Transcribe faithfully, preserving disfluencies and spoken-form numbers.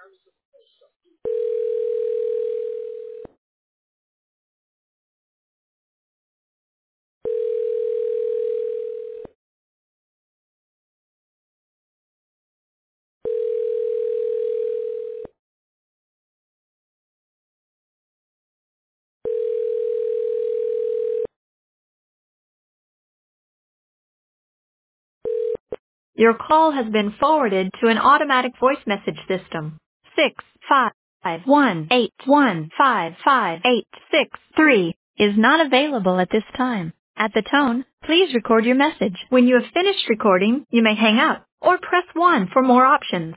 Your call has been forwarded to an automatic voice message system. Six five one eight one five five eight six three is not available at this time. At the tone, please record your message. When you have finished recording, you may hang up or press one for more options.